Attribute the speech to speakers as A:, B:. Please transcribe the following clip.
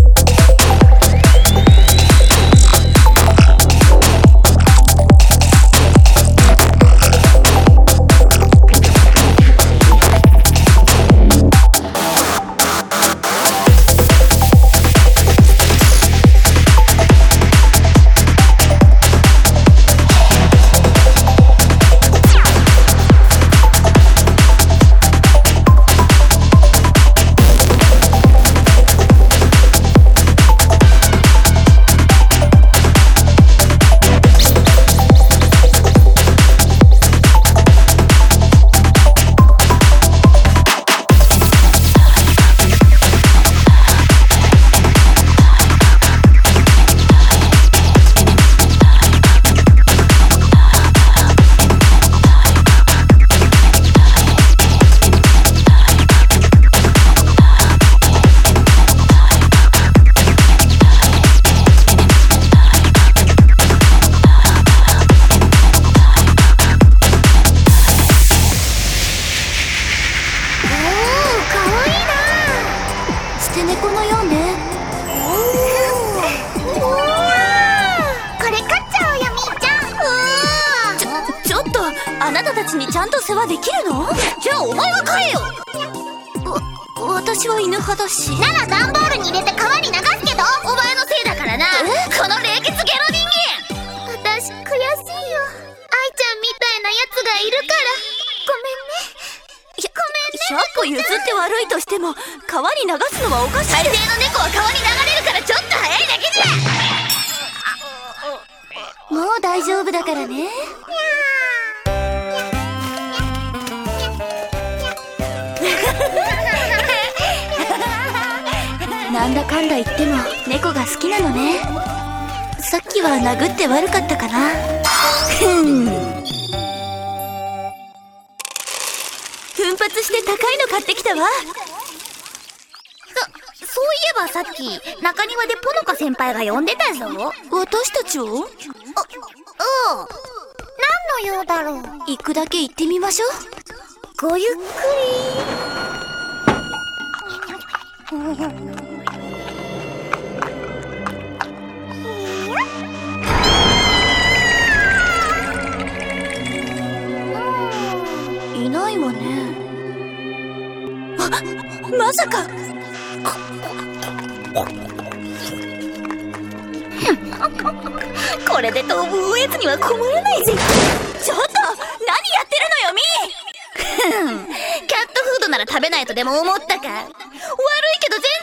A: あなたたちにちゃんと世話できるの？じゃあお前は飼えよ。私は犬派だし。
B: なら段ボールに入れて川に流すけど。
A: お前のせいだからな、この冷血ゲロ人間。
B: 私悔しいよ。愛ちゃんみたいなやつがいるからごめんね。
A: 100個譲って悪いとしても川に流すのはおかしい。大抵の猫は川に流れるからちょっと早いだけじゃ。
B: もう大丈夫だからね。
A: なんだかんだ言っても猫が好きなのね。さっきは殴って悪かったかな。奮発して高いの買ってきたわ。
B: そういえばさっき中庭でポノカ先輩が呼んでたぞ。
A: 私たちを？
B: 何の用だろう。
A: 行くだけ行ってみましょ
B: う。ごゆっく
A: り。いないわね。まさか。これで当分おやつには困らないぜ。ちょっと何やってるのよミー。
B: キャットフードなら食べないとでも思ったか。悪いけど全